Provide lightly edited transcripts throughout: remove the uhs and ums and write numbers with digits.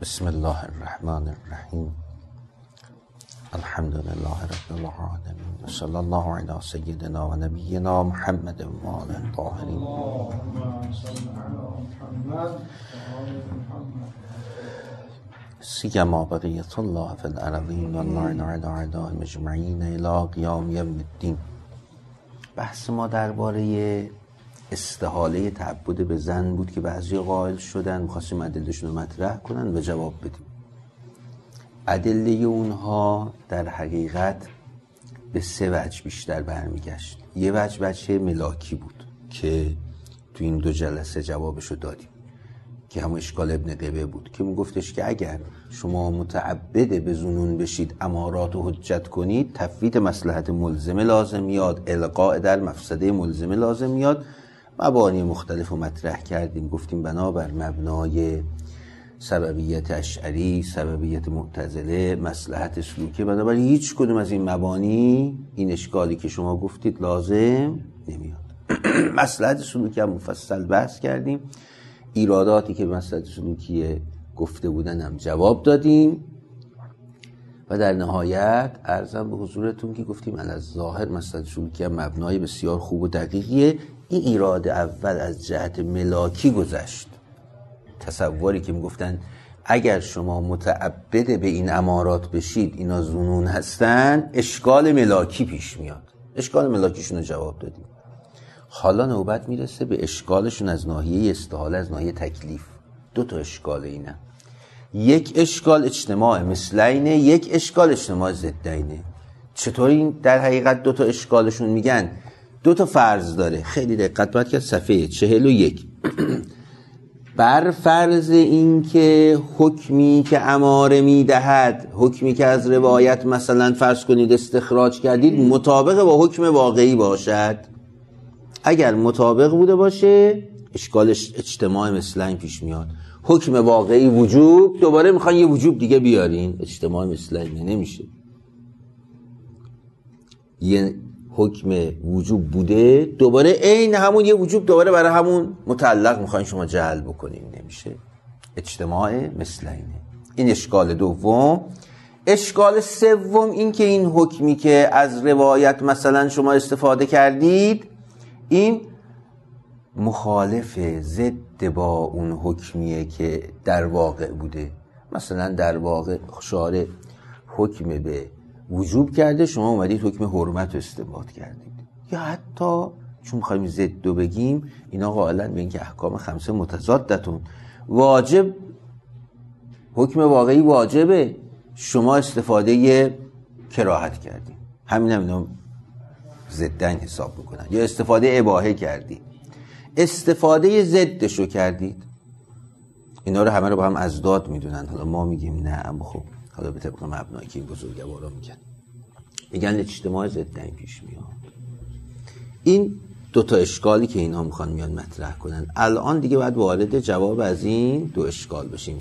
بسم الله الرحمن الرحیم. الحمد لله رب العالمین و صلی الله علی سیدنا و نبینا محمد و آله الطاهرین. سیما بقیة الله فی الارضین و اللعن علی اعدائهم اجمعین الی قیام یوم الدین. بحث ما درباره استحاله تعبد به زن بود که بعضی قائل شدن، می‌خواستیم ادله‌شون رو مطرح کنن و جواب بدیم. ادله اونها در حقیقت به سه وجه بیشتر برمیگشت. یه وجه ملاکی بود که تو این دو جلسه جوابشو دادیم که همون اشکال ابن قبه بود که میگفتش که اگر شما متعبد به ظنون بشید امارات و حجت کنید، تفویت مصلحت ملزمه لازم میاد، القاء در مفسده ملزمه لازم میاد. مبانی مختلف رو مطرح کردیم، گفتیم بنابر مبنای سببیت اشعری، سببیت معتزله، مصلحت سلوکی، بنابر هیچ کدوم از این مبانی این اشکالی که شما گفتید لازم نمیاد. مصلحت سلوکی هم مفصل بحث کردیم، ایراداتی که به مصلحت سلوکی گفته بودن هم جواب دادیم و در نهایت عرضم به حضورتون که گفتیم از ظاهر مصلحت سلوکی هم مبنای بسیار خوب و دقیقیه. این ایراد اول از جهت ملاکی گذشت، تصوری که میگفتن اگر شما متعبد به این امارات بشید اینا ظنون هستن، اشکال ملاکی پیش میاد. اشکال ملاکیشون رو جواب دادیم. حالا نوبت میرسه به اشکالشون از ناحیه استحاله، از ناحیه تکلیف. دو تا اشکال اینه، یک اشکال اجتماع مثلینه، یک اشکال اجتماع ضدینه. چطور این در حقیقت دو تا اشکالشون میگن؟ دو تا فرض داره، خیلی دقت باید کرد. صفحه 41 بر فرض این که حکمی که اماره میدهد، حکمی که از روایت مثلا فرض کنید استخراج کردید، مطابق با حکم واقعی باشد. اگر مطابق بوده باشه اشکال اجتماع مثلین پیش میاد. حکم واقعی وجوب، دوباره میخوان یه وجوب دیگه بیارین، اجتماع مثلین نمیشه. یه حکم وجوب بوده، دوباره عین همون یه وجوب دوباره برای همون متعلق میخواین شما جعل بکنیم، نمیشه. اجتماع مثلینه. این اشکال دوم. اشکال سوم این که این حکمی که از روایت مثلا شما استفاده کردید، این مخالف، ضد با اون حکمیه که در واقع بوده. مثلا در واقع شارع حکم به وجوب کرده، شما اومدید حکم حرمت رو استنباط کردید. یا حتی چون می‌خوایم ضد رو بگیم، اینا قائلن به این که احکام خمسه متضادتون، واجب حکم واقعی واجبه، شما استفاده کراهت کردید، همین هم اینا ضدن حساب میکنن. یا استفاده اباحه کردید، استفاده ضدش رو کردید. اینا رو همه رو با هم ازداد میدونن. حالا ما میگیم نه، اما خب حالا به طبق مبنایی که این بزرگوارا میگن اجتماع ضدن پیش میاد. این دو تا اشکالی که اینها میخوان میان مطرح کنن. الان دیگه باید وارد جواب از این دو اشکال بشیم.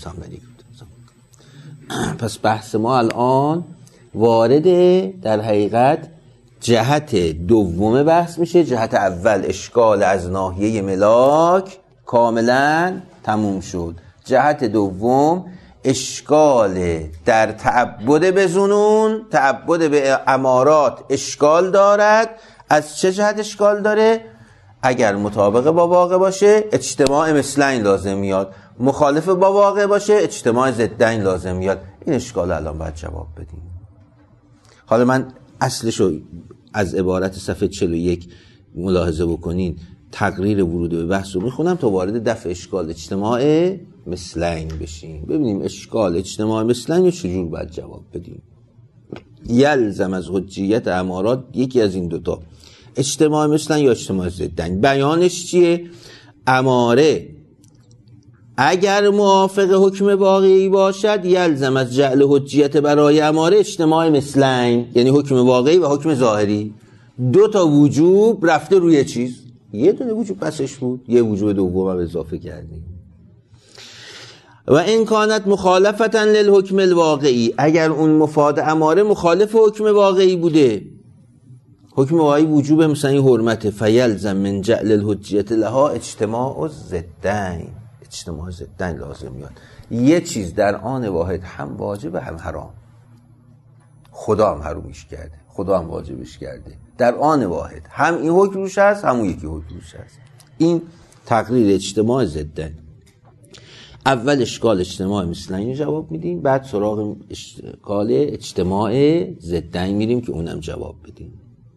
پس بحث ما الان وارد در حقیقت جهت دوم بحث میشه. جهت اول اشکال از ناحیه ملاک کاملا تموم شد. جهت دوم اشکال در تعبد به ظنون، تعبد به امارات اشکال دارد. از چه جهت اشکال داره؟ اگر مطابق با واقع باشه اجتماع مثلین لازم میاد، مخالف با واقع باشه اجتماع ضدین لازم میاد. این اشکال الان باید جواب بدیم. حالا من اصلشو از عبارت صفحه 41 ملاحظه بکنین، تقریر ورود به بحث رو میخونم تا وارد دفع اشکال اجتماع مثلین بشیم. ببینیم اشکال اجتماع مثلین رو چجور باید جواب بدیم. یلزم از حجیت امارات یکی از این دوتا، اجتماع مثلین یا اجتماع ضدین. بیانش چیه؟ اماره اگر موافق حکم واقعی باشد یلزم از جعل حجیت برای اماره اجتماع مثلین، یعنی حکم واقعی و حکم ظاهری. دو تا وجوب رفته روی چیز، یه دونه وجوب پسش بود، یه وجوب دوم هم اضافه کردیم. و این کانت مخالفتا للحکم الواقعی، اگر اون مفاد اماره مخالف حکم واقعی بوده، حکم واقعی وجوب مثلا این حرمت، فیلزم من جعل الحجیت لها اجتماع ضدین، اجتماع ضدین لازم میاد. یه چیز در آن واحد هم واجب هم حرام، خدا هم حرومش کرده، خدا هم واجبش کرده، در آن واحد هم این حکم روش هست همون یکی حکم روش هست. این تقریر اجتماع ضدن. اول اشکال اجتماع مثلن رو جواب میدیم، بعد سراغ اشکال اجتماع ضدن میریم که اونم جواب بدیم.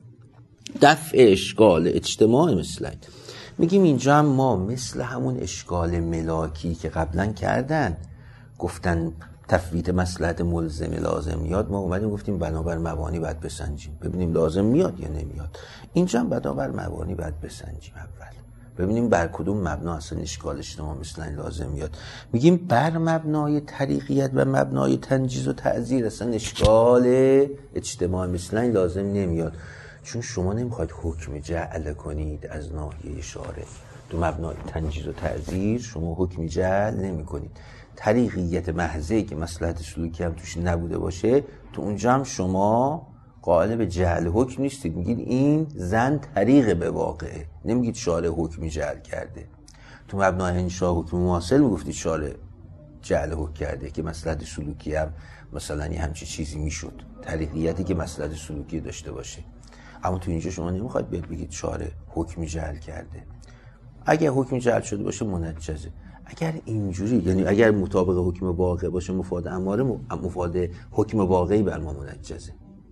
دفع اشکال اجتماع مثلن، میگیم اینجا هم ما مثل همون اشکال ملاکی که قبلا کردن، گفتن تفویت مصلحت ملزم لازم میاد، ما اومدیم گفتیم بنابر مبانی باید بسنجیم ببینیم لازم میاد یا نمیاد. اینجا هم بنابر مبانی باید بسنجیم، اول ببینیم بر کدوم مبنا اصلا اشکال اجتماع مثلا لازم میاد. میگیم بر مبنای طریقیت و مبنای تنجیز و تعزیر اصلا اشکال اجتماع مثلا لازم نمیاد، چون شما نمیخواید حکم جعل کنید از ناحیه شارع. تو مبنای تنجیز و تعزیر شما حکم جعل نمی کنید. طریقیت محضی که مصلحت سلوکی هم توش نبوده باشه، تو اونجا هم شما قائل به جعل حکم نیستید، میگید این زن طریق به واقعه، نمیگید شارع حکم جعل کرده. تو مبنای انشاء حکم مواصل میگفتید شارع جعل حکم کرده که مصلحت سلوکی هم مثلا یه همچی چیزی میشد، طریقیتی که مصلحت سلوکی داشته باشه. اما تو اینجا شما نمیخواید بگید شارع حکم جعل کرده. اگر حکم جعل شده باشه منجزه، اگر اینجوری یعنی اگر مطابق حکم واقع باشه مفاد اماره، مفاد حکم واقعی بر ما منجزه،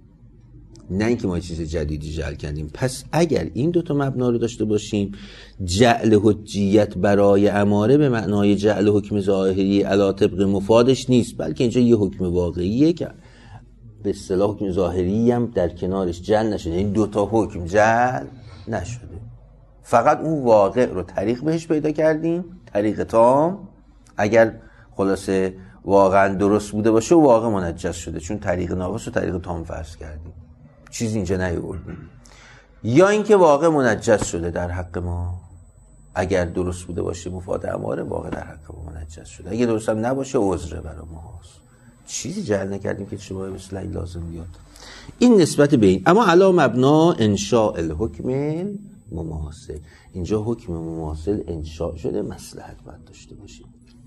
نه اینکه ما چیز جدیدی جعل کردیم. پس اگر این دوتا مبنا رو داشته باشیم، جعل حجیت برای اماره به معنای جعل حکم ظاهری علی طبق مفادش نیست، بلکه اینجا یه حکم واقعیه که به اصطلاح حکم ظاهری هم در کنارش جعل نشده، این دوتا حکم جعل نشده، فقط اون واقع رو طریق بهش پیدا کردیم، طریق تام. اگر خلاصه واقعا درست بوده باشه و واقع منجز شده، چون طریق ناقص رو طریق تام فرض کردیم، چیزی اینجا نیاوردیم. یا اینکه واقع منجز شده در حق ما، اگر درست بوده باشه مفاد اماره، واقع در حق ما منجز شده، اگه درست هم نباشه عذر برای ما هست. چیزی جعل نکردیم که شباهه مثل این لازم بیاد. این نسبت به این. اما علا مبنا انشاء الحکم مماثل، اینجا حکم مماثل انشاء شده، مصلحت باید داشته باشیم.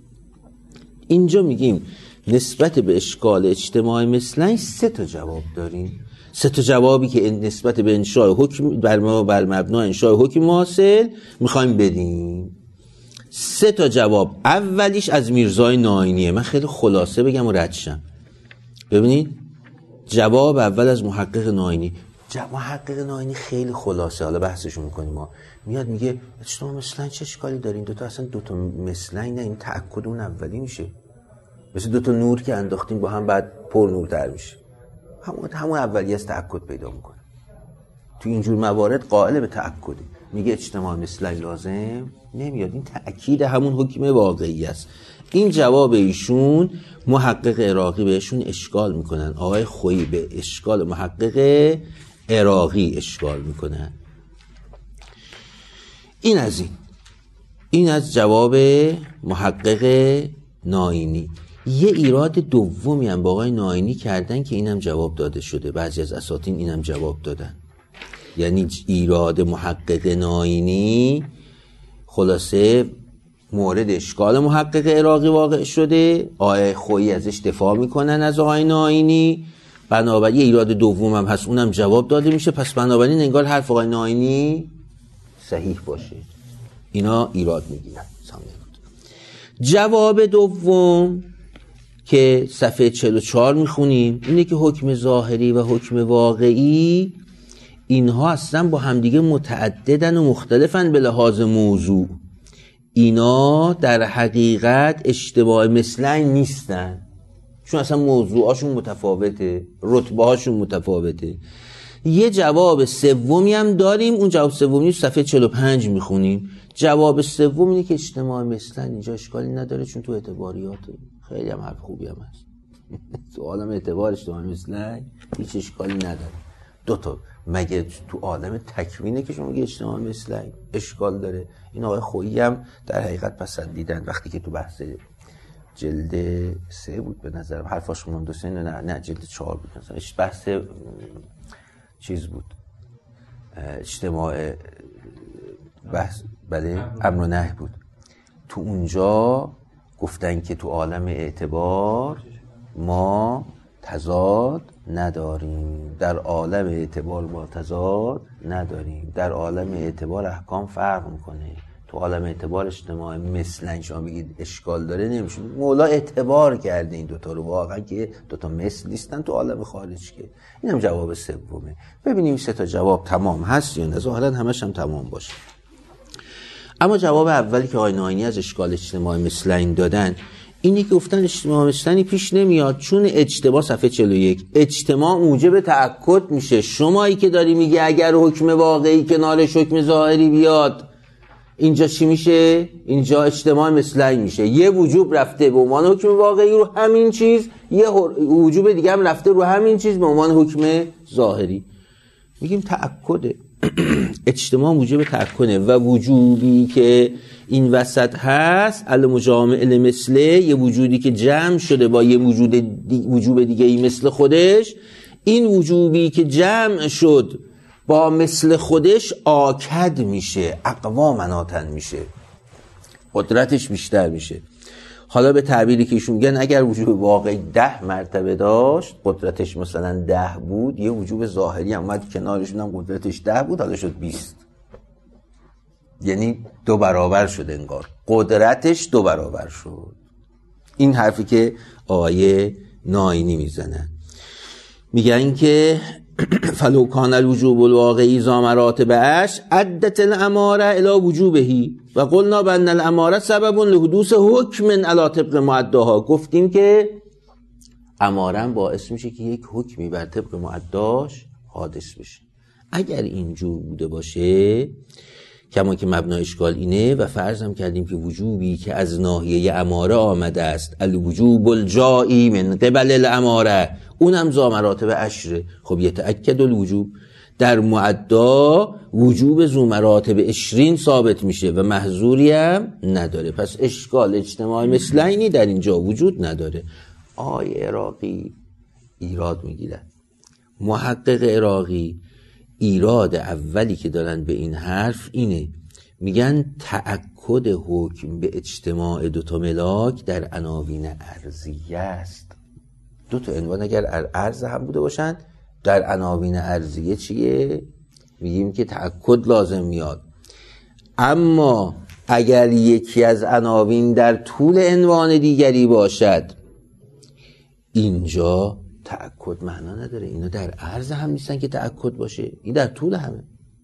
اینجا میگیم نسبت به اشکال اجتماع مثلا 3 تا جواب داریم، 3 تا جوابی که نسبت به انشاء حکم بر مبنا انشاء حکم مماثل میخوایم بدیم. 3 تا جواب. اولیش از میرزای ناینیه، من خیلی خلاصه بگم و رد شم. ببینید جواب اول از محقق ناینی. محقق ناینی خیلی خلاصه، حالا بحثشو میکنیم. ما میاد میگه اجتماع مثلا چه اشکالی داره؟ این دوتا اصلا دوتا مثلا نه، این تأکد اون اولی میشه، مثل دوتا نور که انداختیم با هم بعد پر نورتر میشه، همون اولی از تأکد پیدا میکنه. تو اینجور موارد قائل به تأکده، میگه اجتماع مثلا لازم نمیاد، این تأکید همون حکم واقعی است. این جواب ایشون محقق عراقی بهشون اشکال میکنن، آقای خویی به اشکال محقق عراقی اشکال میکنن. این از جواب محقق ناینی. یه ایراد دومی هم با آقای ناینی کردن که اینم جواب داده شده، بعضی از اساتین اینم جواب دادن. یعنی ایراد محقق ناینی خلاصه مورد اشکال محقق عراقی واقع شده، آقای خویی ازش دفاع میکنن از آقای ناینی، بنابراین ایراد دوم هم هست، اونم جواب داده میشه. پس بنابراین انگار حرف آقای ناینی صحیح باشه، اینا ایراد میگیرن. جواب دوم که صفحه 44 میخونیم اینه که حکم ظاهری و حکم واقعی اینها اصلا با همدیگه متعددن و مختلفن به لحاظ موضوع. اینا در حقیقت اشتباه مثلا نیستن، چون اصلا موضوعاشون متفاوته، رتبه هاشون متفاوته. یه جواب سومی هم داریم، اون جواب سومی صفحه 45 میخونیم. جواب سوم اینه که اجتماع مثلا اینجا اشکالی نداره، چون تو اعتباریات خیلی هم حرف خوبی هم هست. تو عالم اعتبار اجتماع مثلا هیچ اشکالی نداره. دوتا مگه تو عالم تکوینه که شما میگه اجتماع مثلا اشکال داره؟ این آقای خویی هم در حقیقت پسندیدن وقتی که تو بحث جلد 3 بود به نظرم حرفاش مندوسه، نه جلد 4 بود مثلا، بحث چیز بود، اجتماع بحث بله امر و نهی بود. تو اونجا گفتن که تو عالم اعتبار ما تضاد نداریم، در عالم اعتبار ما تضاد نداریم، در عالم اعتبار احکام فرق میکنه. تو عالم اعتبار اجتماع مثلا شما بگید اشکال داره، نمیشه. مولا اعتبار کرده این دوتا رو واقعا که دوتا مثل نیستن تو عالم خارج. که اینم جواب سومه. ببینیم 3 تا جواب تمام هست یا نه. ظاهرا همش هم تمام باشه. اما جواب اولی که آقای ناینی از اشکال اجتماع مثلین دادن اینی که گفتن اجتماع مثلنی پیش نمیاد، چون اجتماع صفحه 41 اجتماع موجب تأکد میشه. شمایی که داری میگه اگر حکم واقعی کنارش حکم ظاهری بیاد اینجا چی میشه؟ اینجا اجتماع مثلین میشه. یه وجوب رفته به عنوان حکم واقعی رو همین چیز، یه وجوب دیگه هم رفته رو همین چیز به عنوان حکم ظاهری. میگیم تأکده. اجتماع موجب تأکده و وجوبی که این وسط هست المجامع لمثله، یه وجودی که جمع شده با یه وجوب دیگه ای مثل خودش. این وجوبی که جمع شد با مثل خودش آکد میشه، اقوا مناتن میشه، قدرتش بیشتر میشه. حالا به تعبیری که ایشون میگن اگر وجوب واقعی 10 مرتبه داشت، قدرتش مثلا 10 بود، یه وجوب ظاهری هم اومد کنارشون هم قدرتش 10 بود، حالا شد 20. یعنی 2 برابر شد، انگار قدرتش 2 برابر شد. این حرفی که آقای ناینی میزنن. میگن که فلو کان الوجوب الواقعی ذا مراتب اش عدت الاماره الی وجوبهی و قلنا بان الاماره سبب لحدوث حکم علی طبق معداها. گفتیم که اماره باعث میشه که یک حکمی بر طبق معداش حادث بشه. اگر اینجور بوده باشه، کما که مبنای اشکال اینه و فرض هم کردیم که وجوبی که از ناحیه اماره آمده است الوجوب الجائی من قبل الاماره، اونم ذا مراتب عشره. خب یتأکد الوجوب، در معدا وجوب ذو مراتب 20 ثابت میشه و محظوری هم نداره. پس اشکال اجتماع مثلینی در اینجا وجود نداره. آقای عراقی ایراد میگیرن. محقق عراقی ایراد اولی که دارن به این حرف اینه، میگن تأکد حکم به اجتماع 2 ملاک در عناوین ارضیه است. 2 عنوان اگر ارض هم بوده باشن، در عناوین ارضیه چیه؟ میگیم که تأکد لازم میاد. اما اگر یکی از عناوین در طول عنوان دیگری باشد، اینجا تأکد معنا نداره. اینا در عرض هم نیستن که تأکد باشه، این در طول همه.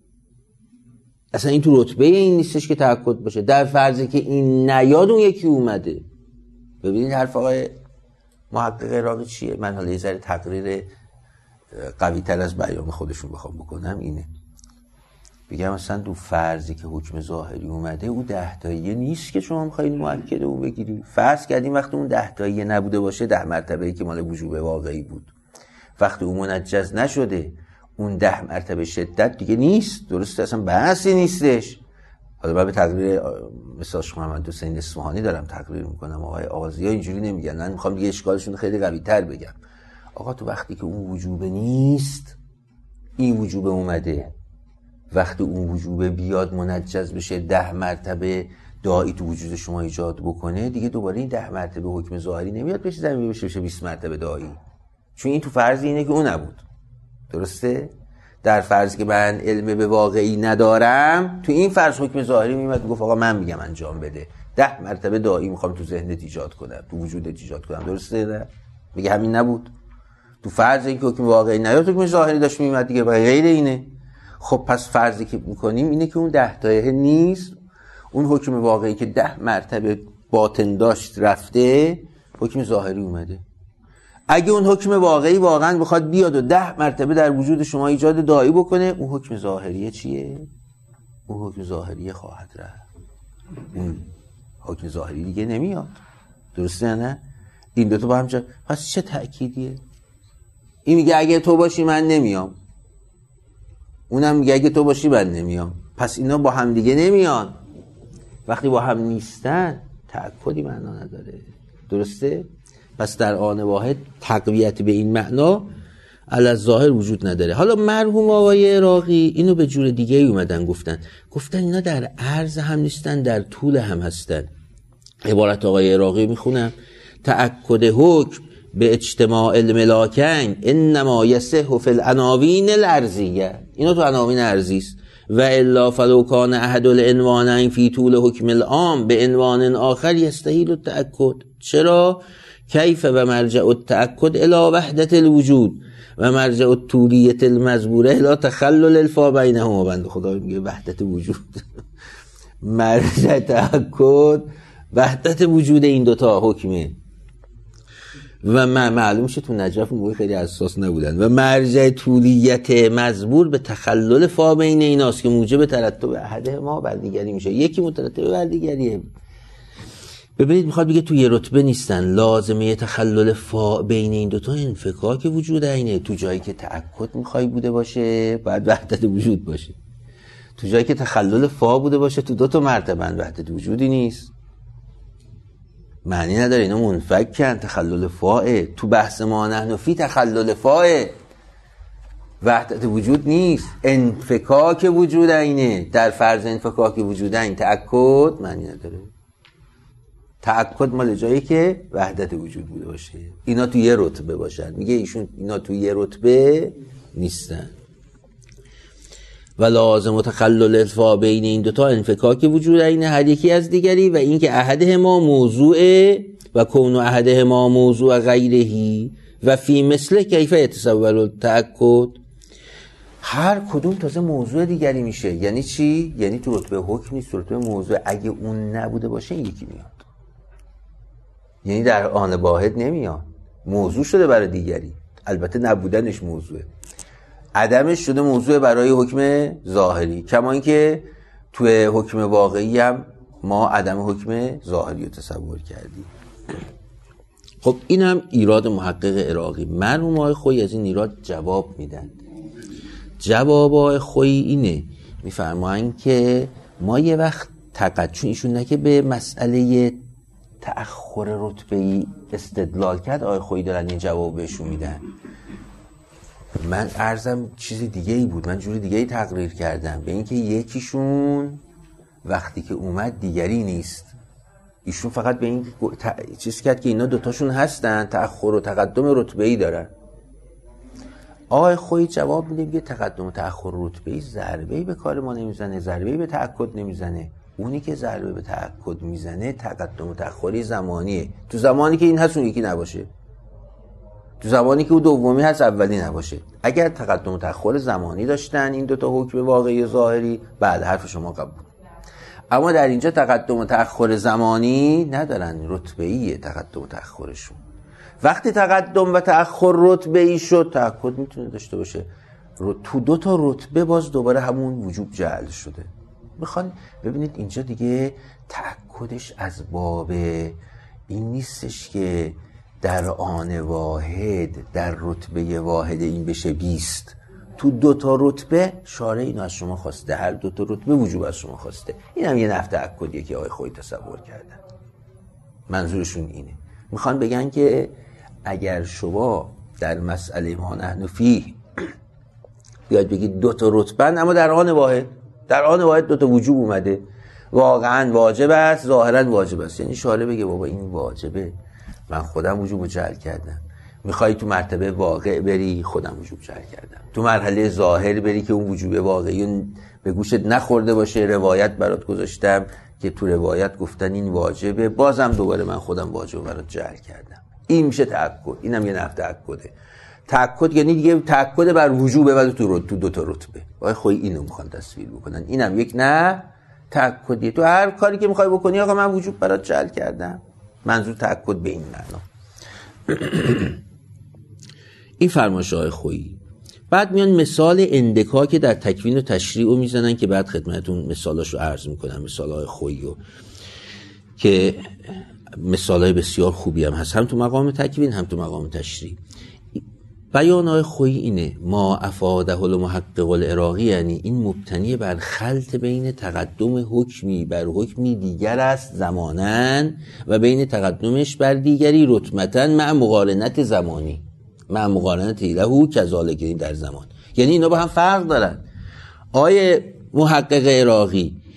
اصلا این تو رتبه این نیستش که تأکد باشه. در فرضی که این نیاد اون یکی اومده. ببینید حرف آقای محقق عراقی چیه؟ من حالا یه ذره تقریر قوی تر از بیان خودشون بخوام بکنم اینه. بگم مثلا تو فرضی که حکم ظاهری اومده، او 10 تاییه نیست که شما میخواید مؤکد اون بگیری. فرض کردیم وقتی اون 10 تاییه نبوده باشه، 10 مرتبه‌ای که مال وجوب واقعی بود، وقتی اون منجز نشده، اون 10 مرتبه شدت دیگه نیست. درسته؟ اصلا بحثی نیستش. حالا من به تقریر مثلا شما محمد حسین اصفهانی دارم تقریر میکنم. آقای آغازی‌ها اینجوری نمیگن. من میخوام دیگه اشکالشون خیلی قوی تر بگم. آقا تو وقتی که اون وجوب نیست، این وجوب اومده، وقتی اون وجوب بیاد منجز بشه، 10 مرتبه داعی تو وجود شما ایجاد بکنه، دیگه دوباره این 10 مرتبه حکم ظاهری نمیاد بشه زمین بشه 20 مرتبه داعی. چون این تو فرض اینه که اون نبود. درسته؟ در فرض که من علم به واقعی ندارم، تو این فرض حکم ظاهری میاد گفت آقا من میگم انجام بده، 10 مرتبه داعی میخوام تو ذهنت ایجاد کنم، تو وجودت ایجاد کنم. درسته؟ نه میگه همین نبود. تو فرض اینکه حکم واقعی نیاد، حکم ظاهری داشت میاد دیگه، غیر اینه. خب پس فرضی که میکنیم اینه که اون 10 تایه نیست، اون حکم واقعی که 10 مرتبه باطن داشت رفته، حکم ظاهری اومده. اگه اون حکم واقعی واقعا بخواد بیاد و 10 مرتبه در وجود شما ایجاد داعی بکنه، اون حکم ظاهریه چیه؟ اون حکم ظاهریه خواهد رفت. اون حکم ظاهری دیگه نمیاد. درسته نه؟ این دو تا با هم پس چه تأکیدیه؟ این میگه اگه تو باشی من نمیام، اونم میگه اگه تو باشی من نمیام. پس اینا با هم دیگه نمیان. وقتی با هم نیستن تأکدی معنا نداره. درسته؟ پس در آن واحد تقویت به این معنا علی الظاهر وجود نداره. حالا مرحوم آقای عراقی اینو به جور دیگه اومدن گفتن اینا در عرض هم نیستن، در طول هم هستن. عبارت آقای عراقی میخونم: تأکد حکم به اجتماع الملاکین انما یصح فی العناوین الارضیه. اینا تو عناوین ارضی است. و الا فلو کان احد العنوانین فی طول حکم العام به عنوان آخر یستحیل التأکد. چرا؟ کیف و مرجع التأکد الی وحدت الوجود و مرجع الطولیة المزبوره الی تخلل الفا بینهما. بنده خدا میگه وحدت وجود مرجع تأکد وحدت وجود این دوتا حکمه و معلوم شد تو نجف موقع خیلی اساس نبودن. و مرجع طولیت مزبور به تخلل فا بین ایناست که موجب ترتب احدهما بر دیگری میشه. یکی مترتب بر دیگریه. ببینید میخواد بگه تو یه رتبه نیستن، لازمه تخلل فا بین این دوتا انفکاک وجود اینه. تو جایی که تأکد میخوای بوده باشه باید وحدت وجود باشه. تو جایی که تخلل فا بوده باشه تو دوتا مرتبه وحدت وجودی نیست. معنی نداره اینا منفکن. تخلل فاه تو بحث ما نحن فی تخلل فاه، وحدت وجود نیست، انفکاک وجود اینه. در فرض انفکاک وجود این تأکد معنی نداره. تأکد مال جایی که وحدت وجود بوده باشه. اینا تو یه رتبه باشن. میگه ایشون اینا تو یه رتبه نیستن. و لازم تخلل الفا بین این دوتا انفکاک وجود اینه هر یکی از دیگری و اینکه احدهما موضوعه و کون احدهما موضوع غیرهی و فی مثل کیف یتصور التأکد. هر کدوم تازه موضوع دیگری میشه. یعنی چی؟ یعنی تو رتبه حکم نیست، رتبه موضوع. اگه اون نبوده باشه این یکی میاد. یعنی در آن واحد نمیاد، موضوع شده برای دیگری. البته نبودنش موضوعه، عدمش شده موضوع برای حکم ظاهری. کما اینکه توی حکم واقعی هم ما عدم حکم ظاهری رو تصور کردیم. خب این هم ایراد محقق عراقی. مرحوم آقای خویی از این ایراد جواب میدن. جواب آقای خویی اینه، میفرمایند که ما یه وقت چون ایشون نه که به مسئله تأخر رتبه‌ای استدلال کرد، آقای خویی دارن این جواب بهشون میدن. من عرضم چیز دیگه ای بود، من جوری دیگه ای تقریر کردم به اینکه یکیشون وقتی که اومد دیگری نیست. ایشون فقط به این چیز کرد که اینا دوتاشون هستن، تأخر و تقدم رتبه‌ای دارن. آقای خویی جواب میده که تقدم و تأخر رتبه‌ای ضربه‌ای به کار ما نمیزنه، ضربه‌ای به تأکد نمیزنه. اونی که ضربه به تأکد میزنه تقدم و تأخری زمانیه. تو زمانی که این هست اون یکی نباشه، تو زمانی که اون دومی هست اولی نباشه. اگر تقدم و تأخر زمانی داشتن این دوتا حکم واقعی و ظاهری، بعد حرف شما قبول. اما در اینجا تقدم و تأخر زمانی ندارن، رتبه‌ایه تقدم و تأخرشون. وقتی تقدم و تأخر رتبه‌ای شد تأکد میتونه داشته باشه. تو دو تا رتبه باز دوباره همون وجوب جعل شده. میخوان ببینید اینجا دیگه تأکدش از باب این نیستش که در آن واحد در رتبه واحد این بشه 20. تو دو تا رتبه شارع اینو از شما خواسته، هر دو تا رتبه وجوب از شما خواسته. این هم یه نفع تأکدیه که آقای خویی تصور کردن. منظورشون اینه، میخوان بگن که اگر شما در مسئله ما نحن فیه بیاید بگید دو تا رتبه اما در آن واحد، در آن واحد دو تا وجوب اومده، واقعا واجب است، ظاهرا واجب است. یعنی شارع بگه بابا این واجبه، من خودم وجوب جعل کردم. میخوای تو مرتبه واقع بری، خودم وجوب جعل کردم. تو مرحله ظاهر بری که اون وجوب واقعی به گوشت نخورده باشه، روایت برات گذاشتم که تو روایت گفتن این واجبه، بازم دوباره من خودم واجب برات جعل کردم. این میشه تأکد. اینم یه نفع تأکده. تأکد یعنی دیگه تأکد بر وجوبه ولی تو دو تا رتبه. آقای خویی اینو میخوان تصویر بکنن. اینم یک نه تأکدیه. تو هر کاری که میخوای بکنی آقا من وجوب برات جعل کردم. منظور تأکد به این معنا. این فرمایش آقای خویی. بعد میان مثال اندکا که در تکوین و تشریع رو میزنن که بعد خدمتتون مثالاشو عرض میکنم. مثال آقای خویی رو که مثالای بسیار خوبی هم هست، هم تو مقام تکوین هم تو مقام تشریع. بیان آقای خویی اینه: ما افاده المحقق العراقی، یعنی این مبتنی بر خلط بین تقدم حکمی بر حکمی دیگر است زمانن و بین تقدمش بر دیگری رتبتن مع مقارنت زمانی، مع مقارنت له کذالک در زمان. یعنی اینا با هم فرق دارن. آقای محقق عراقی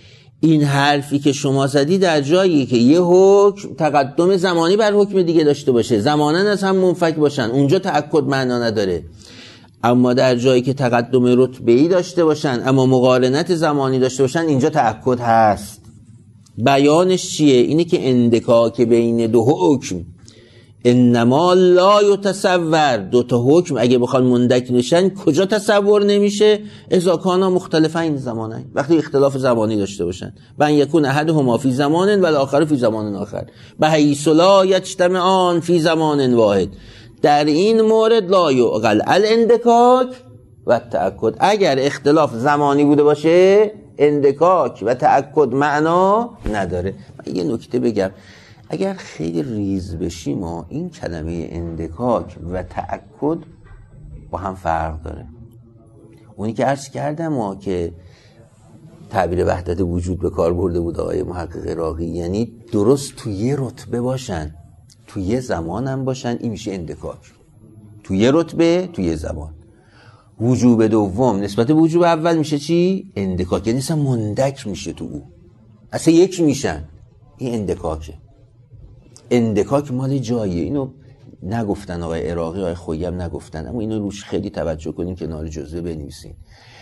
این حرفی که شما زدی در جایی که یه حکم تقدم زمانی بر حکم دیگه داشته باشه، زماناً از هم منفک باشن، اونجا تأکد معنا نداره. اما در جایی که تقدم رتبه‌ای داشته باشن اما مقارنت زمانی داشته باشن، اینجا تأکد هست. بیانش چیه؟ اینه که اندکاک بین دو حکم انما لا یتصور، دو تا حکم اگه بخوان مندک نشن کجا تصور نمیشه؟ اذا کانا مختلفین زمانین، وقتی اختلاف زمانی داشته باشن. بن یکون احدهما فی زمان و الاخر فی زمان آخر بحیث لا یجتمعان فی زمان واحد. در این مورد لا یعقل الاندکاک و تأکد. اگر اختلاف زمانی بوده باشه اندکاک و تأکد معنا نداره. من یه نکته بگم، اگر خیلی ریز بشیم ما این کلمه اندکاک و تأکد با هم فرق داره. اونی که عرض کردم ما که تعبیر وحدت وجود به کار برده بود آقای محقق عراقی، یعنی درست توی یه رتبه باشن، توی یه زمان هم باشن، این میشه اندکاک. توی یه رتبه، توی یه زمان. وجوب دوم نسبت به وجوب اول میشه چی؟ اندکاک. یعنی اصلا مندک میشه تو او، اصلا یک میشن. این اندکاکه. اندکاک مال جاییه. اینو نگفتن آقای عراقی، آقای خویی هم نگفتن، اما اینو روش خیلی توجه کنین، کنار جزوه بنویسین.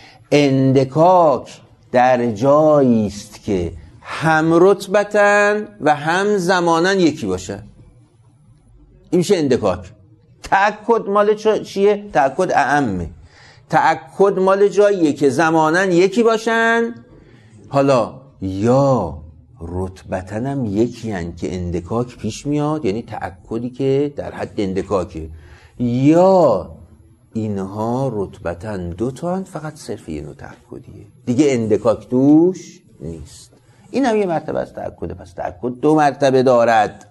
اندکاک در جایی است که هم رتبتن و هم زمانن یکی باشن، این میشه اندکاک. تأکد مال چیه؟ تأکد اعمه. تأکد مال جاییه که زمانن یکی باشن، حالا یا رتبتن هم یکی هن که اندکاک پیش میاد، یعنی تأکدی که در حد اندکاکه، یا اینها رتبتن دوتا هن فقط صرف یه نوع تأکدیه دیگه، اندکاک دوش نیست. این هم یه مرتبه از تأکده. پس تأکد دو مرتبه دارد.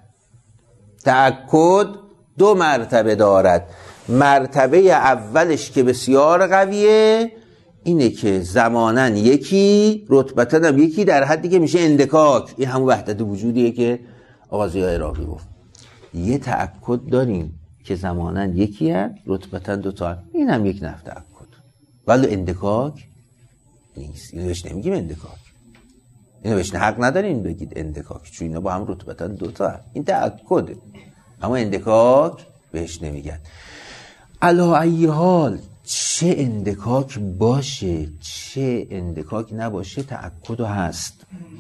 تأکد دو مرتبه دارد. مرتبه اولش که بسیار قویه اینه که زمانن یکی، رتبتن هم یکی، در حدی که میشه اندکاک. این همون وحدت وجودیه که آقا ضیاء عراقی گفت. یه تأکد داریم که زمانن یکی هست، رتبتن دوتا هست، این هم یک نفع تأکد، ولی اندکاک نیست. اینو بهش نمیگیم اندکاک، اینو بهش حق نداریم بگید اندکاک، چون اینا با هم رتبتن دوتا هست. این تأکده، اما اندکاک بهش نمیگن. علی ای حال چه اندکاک باشه چه اندکاک نباشه تأکد هست.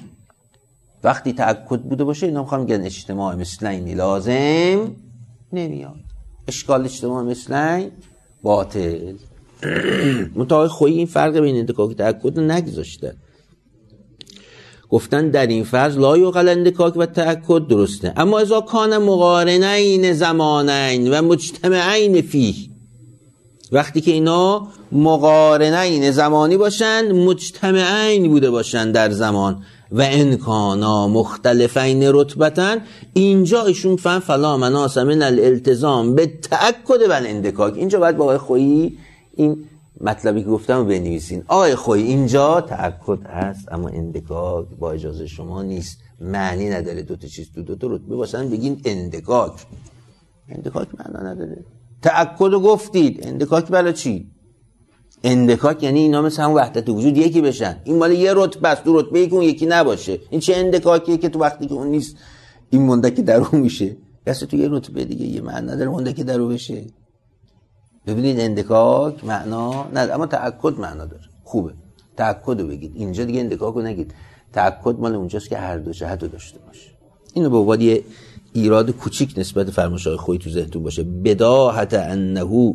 وقتی تأکد بوده باشه اینا میخوام میگن اجتماع مثلین لازم نمیاد. اشکال اجتماع مثلین باطل. منتها خویی این فرق بین اندکاک و تأکد رو نگذاشتن، گفتن در این فرض لا یعقل اندکاک و تأکد درسته، اما اذا کان مقارنین زمانین و مجتمعین فیه، وقتی که اینا مقارنین زمانی باشن مجتمعین بوده باشن در زمان و انکانا مختلفین رتبتن، اینجا ایشون فهم فلا مناس من الالتزام به تأکد و الاندکاک. اینجا باید با آقای خویی این مطلبی که گفتم بنویسین. آقای خویی اینجا تأکد هست اما اندکاک با اجازه شما نیست. معنی نداره دوتا چیز تو دوتا رتبه باشن بگین اندکاک. اندکاک معنا نداره. تأکد گفتید، اندکاک برای چی؟ اندکاک یعنی اینا مثل هم وحدت وجود یکی بشن. این مال یه رتبه است، تو رتبه که اون یکی نباشه. این چه اندکاکیه که تو وقتی که اون نیست این مندک درو میشه؟ دست تو یه رتبه دیگه یه معنی نداره مندک درو بشه. ببینید اندکاک معنا نداره اما تأکد معنا داره. خوبه تأکد رو بگید. اینجا دیگه اندکاک رو نگید. تأکد مال اونجاست که هر دو جهت رو داشته باشه. اینو به عنوان یه ایراد کوچیک نسبت فرمایش‌های خویی تو ذهنتون باشه. بداهت انه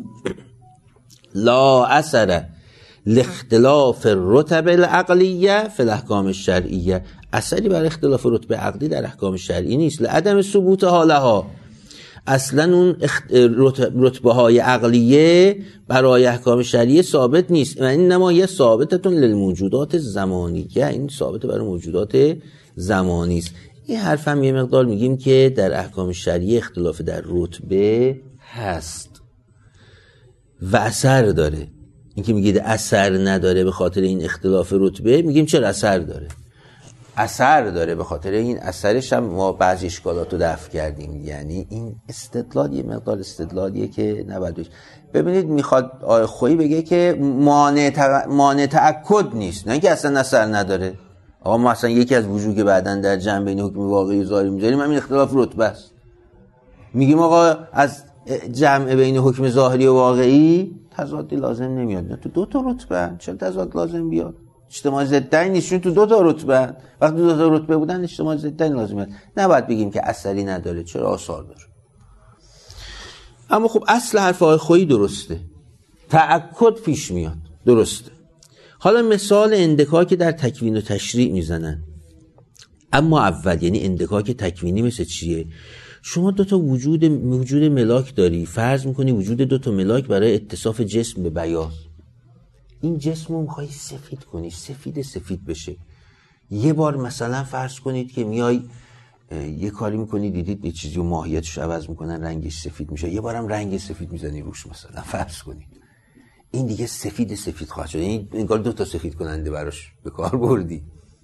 لا اثر لاختلاف الرتب العقلیه فی الاحکام الشرعیه، اثری بر اختلاف رتبه عقلی در احکام شرعی نیست. لعدم ثبوت حالها، اصلا اون رتبه های عقلیه برای احکام شرعی ثابت نیست. و این نمایه ثابتتون للموجودات زمانیه، این ثابت برای موجودات زمانی است. این حرف هم یه مقدار میگیم که در احکام شرعی اختلاف در رتبه هست و اثر داره. این که میگید اثر نداره به خاطر این اختلاف رتبه، میگیم چرا اثر داره؟ اثر داره به خاطر این اثرش هم ما بعضی اشکالات رو دفع کردیم. یعنی این استدلال یه مقدار استدلالیه که نباید. ببینید میخواد آقای خویی بگه که مانع تأکد نیست، نه اینکه اصلا اثر نداره. آقا ما اصلا یکی از وجوهی که بعداً در جمع بین حکم واقعی و ظاهری میذاریم همین اختلاف رتبه است. میگیم آقا از جمع بین حکم ظاهری و واقعی تضاد لازم نمیاد. تو دو تا رتبه چرا تضاد لازم بیاد؟ اجتماع ضدین نیستشون تو دو تا رتبه. وقتی دو تا رتبه بودن اجتماع ضدین لازم میاد. نباید بگیم که اثری نداره، چرا آثار داره. اما خب اصل حرف آقای خویی درسته، تأکد پیش میاد، درسته. حالا مثال اندکاک در تکوین و تشریع میزنن. اما اول یعنی اندکاک تکوینی مثل چیه؟ شما دو تا وجود ملاک داری، فرض میکنی وجود دو تا ملاک برای اتصاف جسم به بیاض. این جسم رو میخوایی سفید کنی، سفید بشه. یه بار مثلا فرض کنید که میای یه کاری میکنی، دیدید یه چیزی و ماهیتش عوض میکنن، رنگش سفید میشه، یه بارم رنگ سفید میزنی روش مثلا فرض کنید. این دیگه سفید خواهد شد. یعنی این کار دو تا سفید کننده براش به کار بردی.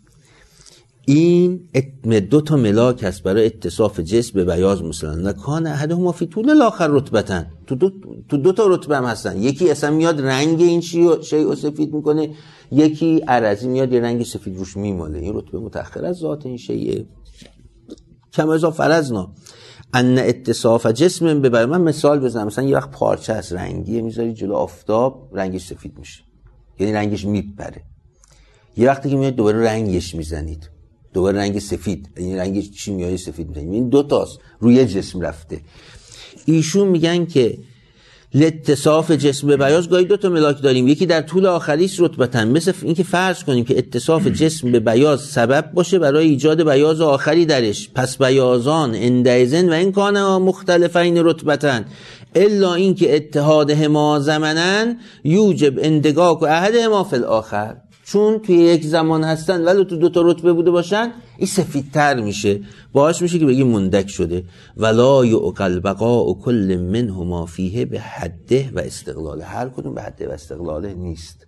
این دو تا ملاک است برای اتصاف جسم به بیاض مثلا. کان احدهما فی طول الاخر رتبتن. تو دو تا رتبه هم هستن. یکی اصلا میاد رنگ این شیء سفید میکنه، یکی عرضی میاد یه رنگ سفید روش میماله. این رتبه متأخر از ذات این شیء. کما اذا فرضنا ان اتصاف جسم به بیاض. من مثال بزنم، مثلا یه وقت پارچه از رنگیه میذاری جلو آفتاب، رنگش سفید میشه، یعنی رنگش میپره. یه وقتی که میاد دوباره رنگش میزنید، دوباره رنگ سفید، یعنی رنگ شیمیایی سفید میزنید. این دو تاست روی جسم رفته. ایشون میگن که لاتصاف جسم به بیاض گاهی دو تا ملاک داریم، یکی در طول آخریس رتبتن. مثل اینکه فرض کنیم که اتصاف جسم به بیاض سبب باشه برای ایجاد بیاض آخری درش، پس بیاضان اندایزن و این کان مختلفین رتبتن الا اینکه اتحادهما زمنن یوجب اندگاک و احدهما فی الاخر. چون توی یک زمان هستن ولی تو دو تا رتبه بوده باشن، این سفیدتر میشه، باعث میشه که بگیم مندک شده. ولا یعقل بقاء کل منهما فیه به حده و استقلاله. هر کدوم به حده و استقلاله نیست،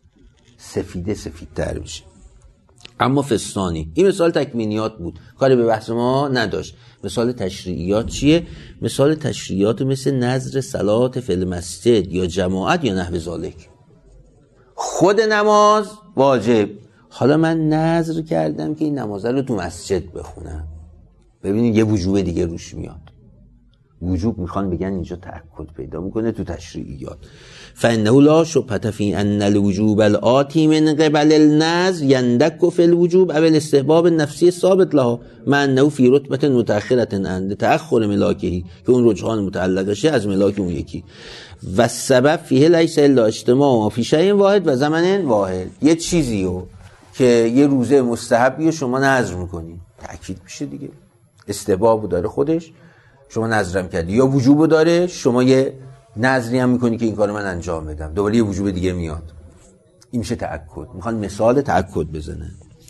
سفیدتر میشه. اما فستانی، این مثال تکوینیات بود، کاری به بحث ما نداشت. مثال تشریعیات چیه؟ مثال تشریعیات مثل نذر صلات فی المسجد یا جماعت یا نحو ذالک. خود نماز واجب، حالا من نذر کردم که این نماز رو تو مسجد بخونم. ببینید یه وجوب دیگه روش میاد. وجوب میخوان بگن اینجا تأکد پیدا میکنه تو تشریعیات. فانه لا شبهة فی ان الوجوب الآتی من قبل النذر یندک فی الوجوب او الاستحباب النفسی ثابت له مع انه فی رتبة متأخرة عند تأخر ملاکه، که اون رجحان متعلقشه از ملاک اون یکی. و سبب فیه لیس الا اجتماع فی شیء واحد و زمان واحد. یه چیزیو که یه روزه مستحبی شما نذر میکنی، تأکید میشه دیگه. استحباب داره خودش، شما نذرم کردی، یا وجوب داره، شما یه نذری هم میکنی که این کارو من انجام بدم، دوباره یه وجوب دیگه میاد. این میشه تأکد. میخوان مثال تأکد بزنن.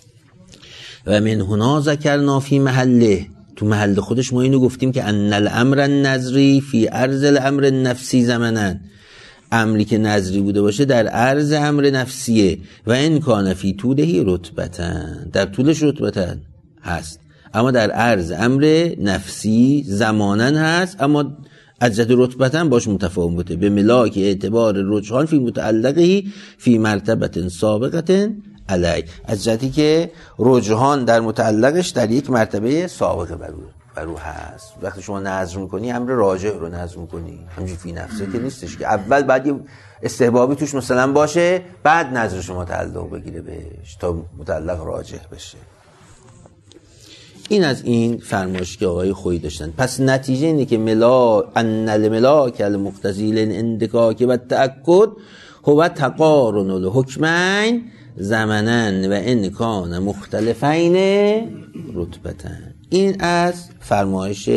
و من هنا ذکرنا فی محله، تو محل خودش ما اینو گفتیم که ان الامر النظری فی عرض الامر النفسی زمنن. امری که نظری بوده باشه در عرض امر نفسیه. و ان کان فی طولهی رتبتن، در طولش رتبتن هست، اما در عرض امر نفسی زمانن هست، اما از جهت رتبتن باش متفاوته. به ملاک اعتبار رجحان فی متعلقهی فی مرتبه سابقه علی، از جهتی که رجحان در متعلقش در یک مرتبه سابقه برو هست. وقتی شما نظر میکنی امر راجح رو نظر میکنی، همینجوری فی نفسه که نیستش که اول بعد یه استحبابی توش مثلا باشه بعد نظر شما تعلق بگیره بهش تا متعلق راجح بشه. این از این فرمایشی که آقای خویی داشتن. پس نتیجه اینه که ان الملاک المقتضی للاندکاک و التأکد هو تقارن الحکمین زمنن و ان کان مختلفین رتبتن. این از فرمایش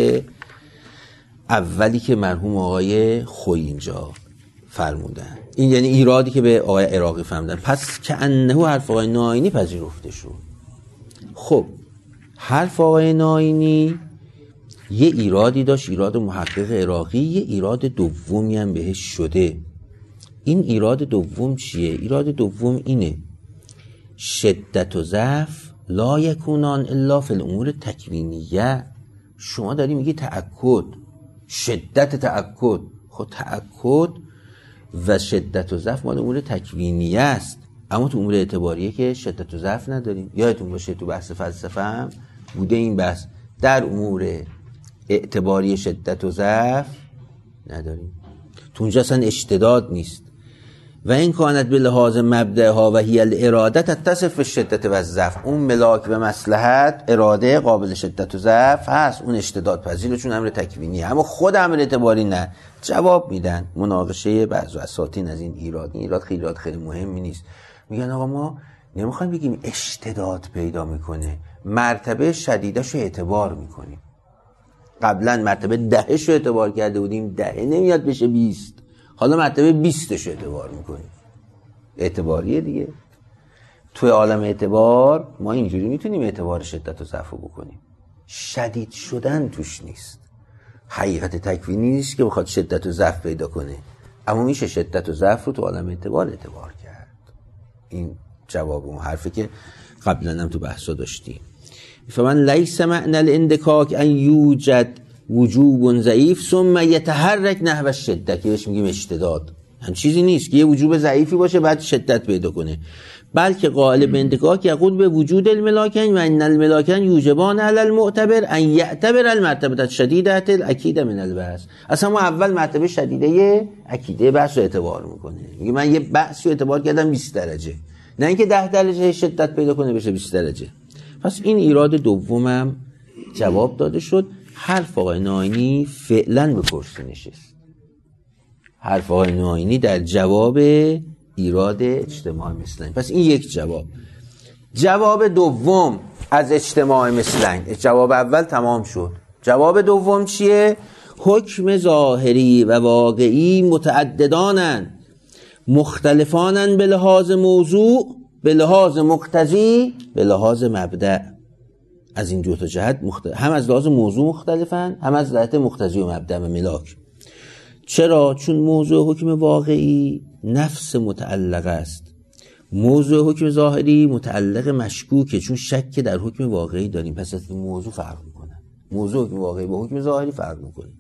اولی که مرحوم آقای خویی اینجا فرمودن. این یعنی ایرادی که به آقای عراقی فرمودن. پس که انه حرف آقای ناینی پذیرفته شد. خب حرف آقای ناینی یه ایرادی داشت، ایراد محقق عراقی، یه ایراد دومی هم بهش شده. این ایراد دوم چیه؟ ایراد دوم اینه: شدت و ضعف لا یکونان الا فی الامور تکوینیه. شما داری میگی تأکد، شدت تأکد. خب تأکد و شدت و ضعف مال امور تکوینیه است. اما تو امور اعتباریه که شدت و ضعف نداریم. یادتون باشه تو بحث فلسفه هم بوده این بحث، در امور اعتباری شدت و ضعف نداریم، تو اونجا اصلا اشتداد نیست. و این کانت به لحاظ مبدأها و هی الاراده تتصف به شدت و ضعف، اون ملاک به مصلحت اراده قابل شدت و ضعف هست، اون اشتداد پذیره چون امر تکوینیه. اما خود امر اعتباری نه. جواب میدن مناقشه بعضی اساتین از این ایراد. این ایراد خیلی مهمی نیست. میگن آقا ما نمیخوایم بگیم اشتداد پیدا میکنه، مرتبه شدیدش رو اعتبار میکنیم. قبلا مرتبه 10 رو اعتبار کرده بودیم، 10 نمیاد بشه 20، حالا مرتبه 20 رو اعتبار میکنیم. اعتباریه دیگه. توی عالم اعتبار ما اینجوری میتونیم اعتبار شدت و ضعف رو بکنیم، شدید شدن توش نیست. حقیقت تکوینی نیست که بخواد شدت و ضعف پیدا کنه، اما میشه شدت و ضعف رو تو عالم اعتبار کرد. این جواب اون حرفی که قبلا هم تو بحثا داشتیم. فمن لیس معنی الاندکاک ان یوجد وجوب ضعیف ثم یتحرک نحو الشدت، که بهش میگیم اشتداد. هم چیزی نیست که یه وجوب ضعیفی باشه بعد شدت پیدا کنه، بلکه قائل به اندکاک یقول به وجود الملاکین و ان الملاکین یوجبان علی المعتبر ان یعتبر المرتبه الشدیده الاکید من البحث. اصلا ما اول مرتبه شدیده اکیده بحث رو اعتبار میکنه. میگه من یه بحث رو اعتبار کردم 20 درجه، نه اینکه 10 درجه شدت پیدا کنه بشه 20 درجه. پس این ایراد دومم جواب داده شد. حرف آقای ناینی فعلا به کرسی نشست. حرف آقای ناینی در جواب ایراد اجتماع مثلین. پس این یک جواب. جواب دوم از اجتماع مثلین. جواب اول تمام شد. جواب دوم چیه؟ حکم ظاهری و واقعی متعددانن، مختلفانن به لحاظ موضوع، به لحاظ مقتضی، به لحاظ مبدأ. از این دو تا جهت هم از لحاظ موضوع مختلفن، هم از لحاظ مقتضی و مبدأ و ملاک. چرا؟ چون موضوع حکم واقعی نفس متعلق است، موضوع حکم ظاهری متعلق مشکوکه، چون شک در حکم واقعی داریم. پس از این موضوع فرق میکنه. موضوع حکم واقعی با حکم ظاهری فرق میکنه.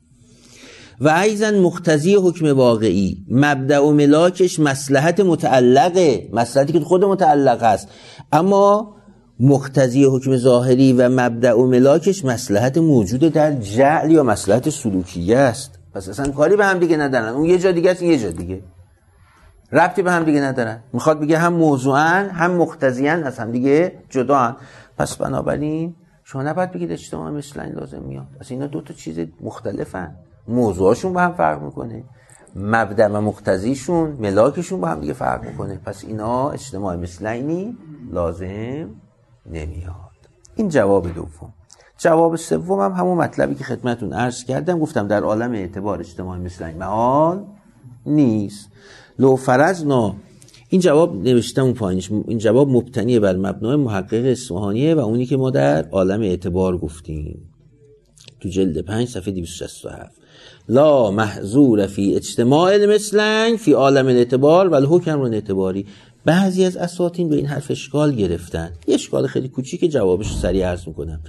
و ایضا مقتضی حکم واقعی مبدأ و ملاکش مصلحت متعلقه، مصلحتی که خود متعلق است، اما مقتضی حکم ظاهری و مبدأ و ملاکش مصلحت موجود در جعل یا مصلحت سلوکیه است. پس اصلا کاری به هم دیگه ندارن. اون یه جا دیگه است، این یه جا دیگه، ربطی به هم دیگه ندارن. میخواد بگه هم موضوعن هم مقتضیان، از هم دیگه جداان. پس بنابراین شما نباید بگید اجتماع مثلین لازم میاد. اصلا اینا دو تا چیز مختلفن، موضوعشون با هم فرق میکنه، مبدأ و مقتضیشون ملاکشون با هم دیگه فرق میکنه. پس اینا اجتماع مثلینی لازم نمیاد. این جواب دوم. جواب سوم هم همون مطلبی که خدمتون عرض کردم، گفتم در عالم اعتبار اجتماع مثلین محال نیست. لو فرضنا، این جواب نوشتم اون پایینش، این جواب مبتنی بر مبنای محقق اصفهانیه و اونی که ما در عالم اعتبار گفتیم تو جلد 5 صفحه 267. لا محظور فی اجتماع المثلین فی عالم الاعتبار و الحکم الاعتباری. بعضی از اساتین به این حرف اشکال گرفتن. یه اشکال خیلی کوچیک جوابش سریع عرض میکنم.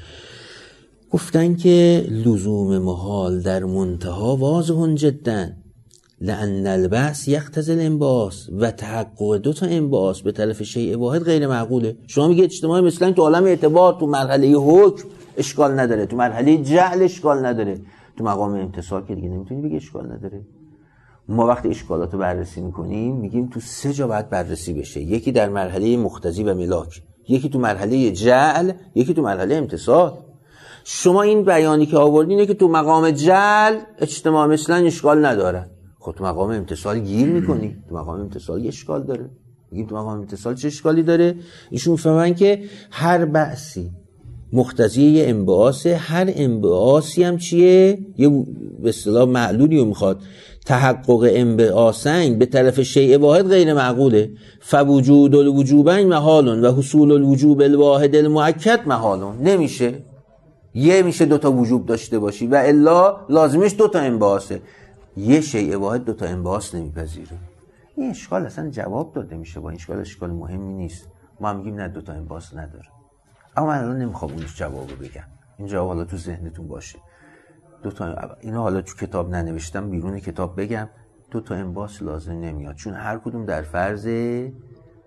گفتن که لزوم محال در منتها واضح جدا، لأن البعث یقتضی الانبعاث و تحقق دو تا انبعاث به طرف شیء واحد غیر معقوله. شما میگه اجتماع مثلا تو عالم اعتبار تو مرحله حکم اشکال نداره، تو مرحله جعل اشکال نداره، تو مقام امتصال که دیگه نمیتونی بگی اشکال نداره. ما وقتی اشکالاتو بررسی میکنیم میگیم تو 3 جا باید بررسی بشه. یکی در مرحله مقتضی و ملاک، یکی تو مرحله جعل، یکی تو مرحله امتصال. شما این بیانی که آوردین اینه که تو مقام جعل اجتماع مثلا اشکال نداره. خب تو مقام امتصال گیر میکنی، تو مقام امتصال اشکال داره. میگیم تو مقام امتصال چه اشکالی داره؟ ایشون میفهمن که هر بعثی مقتضی یه انبعاث، هر انبعاثی هم چیه؟ یه به اصطلاح معلولی رو میخواد. تحقق انبعاثین به طرف شیء واحد غیر معقوله. فوجود الوجوبین محال و حصول الوجوب الواحد المؤکد محال. نمیشه یه میشه 2 تا وجوب داشته باشی و الا لازمش 2 تا انبعاثه. یه شیء واحد 2 تا انبعاث نمیپذیره. این اشکال اصلا جواب داده میشه. با این اشکال مهمی نیست. ما میگیم نه 2 تا انبعاث نداره. اما من الان نمیخوام اونش جوابو بگم. این جواب حالا تو ذهنتون باشه. 2 تا اینا حالا تو کتاب ننوشتم، بیرون کتاب بگم 2 تا انبعاث لازم نمیاد، چون هر کدوم در فرض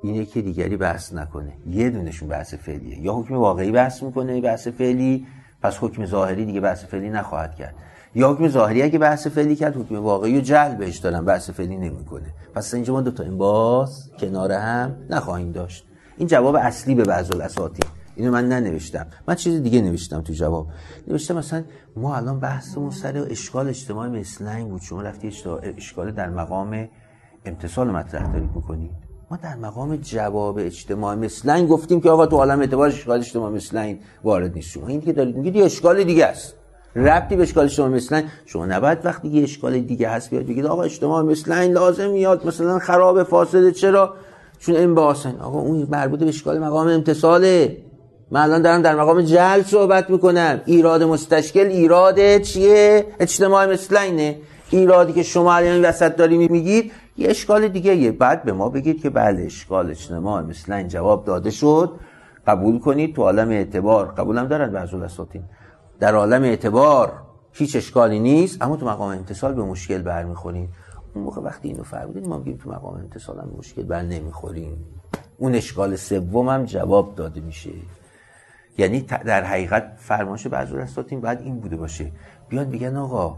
اینه که دیگری بحث نکنه. یه دونشون بحث فعلیه، یا حکم واقعی بحث میکنه بحث فعلی، پس حکم ظاهری دیگه بحث فعلی نخواهد کرد، یا حکم ظاهری اگه بحث فعلی کرد حکم واقعی و جهل بهش دارن بحث فعلی نمیکنه. پس اینجا ما دو تا انباز کنار هم نخواهیم داشت. این جواب اصلی به بعض الاساطین. اینو من ننوشتم، من چیز دیگه نوشتم تو جواب. نوشتم مثلا ما الان بحثمون سر اشکال اجتماعی مثلین بود، شما رفتی اشکال در مقام امتصال مطرح دارید میکنید. ما در مقام جواب اجتماعی مثلین گفتیم که آقا تو عالم اعتبار اشکال اجتماعی مثلین وارد نیست. شما این که دارید میگید یه اشکال دیگه است، ربطی به اشکال اجتماعی مثلین. شما نباید وقتی یه اشکال دیگه هست بیاد بگید آقا اجتماعی مثلین لازم میاد مثلا خراب فاسده. چرا؟ چون این باسن آقا اون مربوط به اشکال مقام امتصاله. من الان دارم در مقام جهل صحبت میکنم. ایراد مستشکل ایراد چیه؟ اجتماعی مثلینه. ایرادی که شما الان وسط داری میگید یه اشکال دیگه یه. بعد به ما بگید که بله اشکال اجتماعی مثلین جواب داده شد، قبول کنید. تو عالم اعتبار قبولم دارن بعضی الاساطین، در عالم اعتبار هیچ اشکالی نیست، اما تو مقام امتصال به مشکل برمیخوریم. اون موقع وقتی اینو فرمودید ما میگیم تو مقام امتصال هم مشکل بر نمیخوریم. اون اشکال سوم هم جواب داده میشه. یعنی در حقیقت فرمایش بعضی الاساطین بعد این بوده باشه، بیان بگن آقا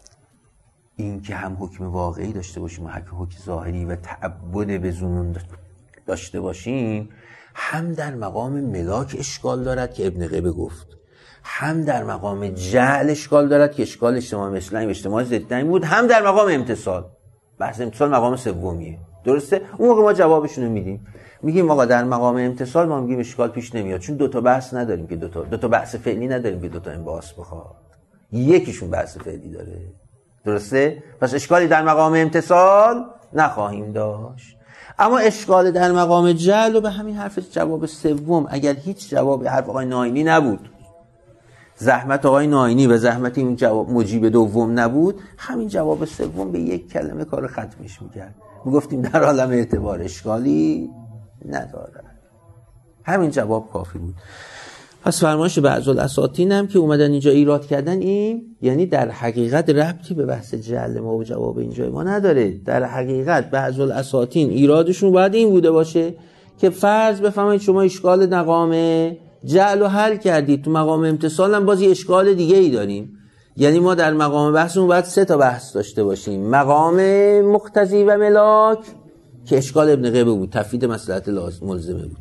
این که هم حکم واقعی داشته باشیم و حکم ظاهری و تعبد به ظنون داشته باشیم، هم در مقام ملاک اشکال دارد که ابن قبه گفت، هم در مقام جعل اشکال دارد که اشکال اجتماع مثلین و اجتماع ضدین بود، هم در مقام امتصال. بحث امتصال مقام سومیه، درسته؟ اون موقع ما جوابشون رو میدیم، میگیم آقا در مقام امتصال ما میگیم اشکال پیش نمیاد، چون دو تا بحث نداریم که دو تا بحث فعلی نداریم که دو تا انباس بخواد، یکیشون بحث فعلی داره، درسته؟ پس اشکالی در مقام امتصال نخواهیم داشت. اما اشکال در مقام جعل و به همین حرف جواب سوم، اگر هیچ جواب حرف آقای ناینی نبود، زحمت آقای ناینی و زحمت این جواب مجیب دوم نبود، همین جواب سوم به یک کلمه کار ختمش میکرد. میگفتیم در عالم اعتبار اشکالی نداره. همین جواب کافی بود. پس فرمایش بعض الاساطین هم که اومدن اینجا ایراد کردن، این یعنی در حقیقت ربطی به بحث جعل ما و جواب اینجا ما نداره. در حقیقت بعض الاساطین ایرادشون باید این بوده باشه که فرض بفهمید شما اشکال مقام جعل رو حل کردید، تو مقام امتصال هم باز یه اشکال دیگه ای داریم. یعنی ما در مقام بحثمون باید 3 تا بحث داشته باشیم: مقام مقتضی و ملاک که اشکال ابن قبه بود، تفویض مصلحت ملزمه بود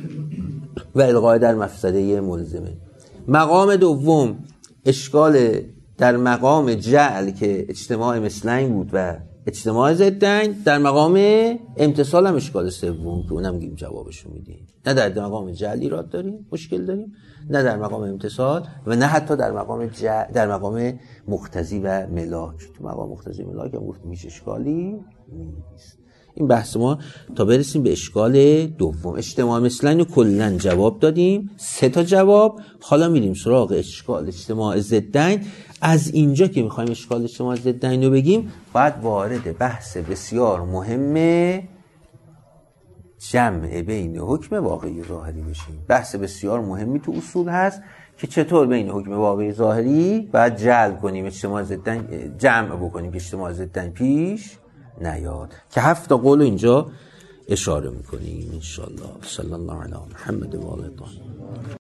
و الغای در مفسده ملزمه. مقام دوم اشکال در مقام جعل که اجتماع مثلین بود و اجتماع ضدین. در مقام امتصال هم اشکال سوم که اونم گیم جوابشو میدیم. نه در مقام جعل ایراد داریم، مشکل داریم، نه در مقام امتصال و نه حتی در مقام در مقام مقتضی و ملاک. تو مقام مقتضی و ملاک هم گفتیم هیچ اشکالی نیست. این بحث ما تا برسیم به اشکال دوم. اجتماع مثلین رو کلن جواب دادیم، 3 تا جواب. حالا میریم سراغ اشکال اجتماع ضدین. از اینجا که میخوایم اشکال اجتماع ضدین رو بگیم، باید وارد بحث بسیار مهم جمع بین حکم واقعی و ظاهری بشیم. بحث بسیار مهمی تو اصول هست که چطور بین حکم واقعی ظاهری باید جعل کنیم، اجتماع ضدین جمع بکنیم که اجتماع ضدین پیش نیاد، که 7 تا قول اینجا اشاره میکنیم ان شاء الله. صلی الله علی محمد و آله.